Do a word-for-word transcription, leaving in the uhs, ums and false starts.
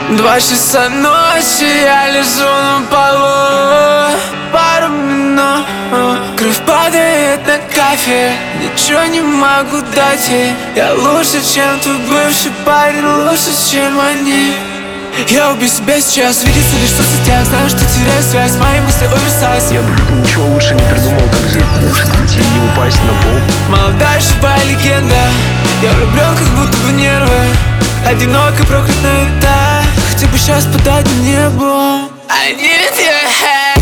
Два часа ночи, я лежу на полу. Пару минут, кровь падает на кафель. Ничего не могу дать ей. Я лучше, чем твой бывший парень, лучше, чем они. Я убью себя сейчас, видится лишь в соцсетях. Знаю, что теряю связь, мои мысли оверсайз. Я бы ничего лучше не придумал, как закушать детей и упасть на пол. Молодая живая легенда. Я влюблен, как будто в нервы. Одинок и проклят на этаж. Хотя бы сейчас подать на небо. I need your hand.